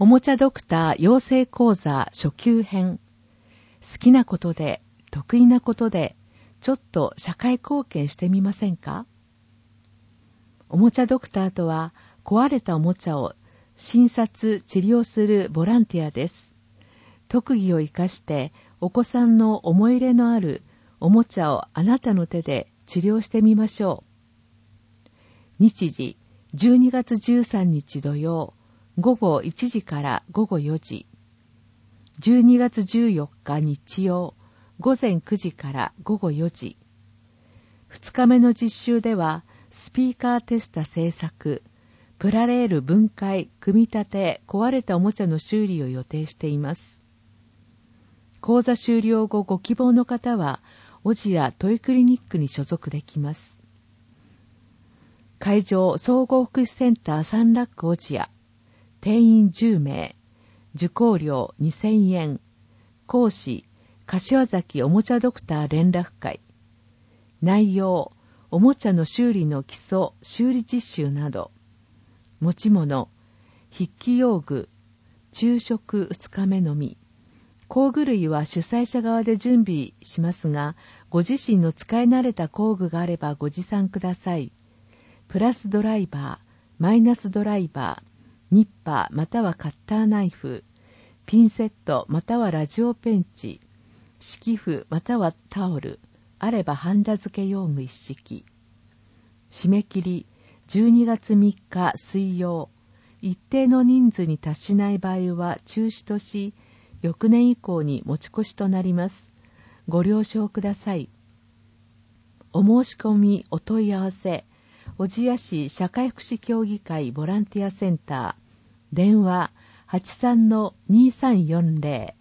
おもちゃドクター養成講座初級編。好きなことで、得意なことで、ちょっと社会貢献してみませんか？おもちゃドクターとは、壊れたおもちゃを診察・治療するボランティアです。特技を生かして、お子さんの思い入れのあるおもちゃをあなたの手で治療してみましょう。日時、12月13日土曜、午後1時から午後4時。12月14日日曜、午前9時から午後4時。2日目の実習では、スピーカーテスタ製作、プラレール分解、組み立て、壊れたおもちゃの修理を予定しています。講座終了後ご希望の方は、オジアトイクリニックに所属できます。会場総合福祉センターサンラックオジア。定員10名。受講料2000円。講師、柏崎おもちゃドクター連絡会。内容、おもちゃの修理の基礎、修理実習など。持ち物、筆記用具、昼食2日目のみ。工具類は主催者側で準備しますが、ご自身の使い慣れた工具があればご持参ください。プラスドライバー、マイナスドライバー、ニッパーまたはカッターナイフ、ピンセットまたはラジオペンチ、敷布またはタオル、あればハンダ付け用具一式。締め切り、12月3日水曜。一定の人数に達しない場合は中止とし、翌年以降に持ち越しとなります。ご了承ください。お申し込み、お問い合わせ、小千谷市社会福祉協議会ボランティアセンター、電話 83-2340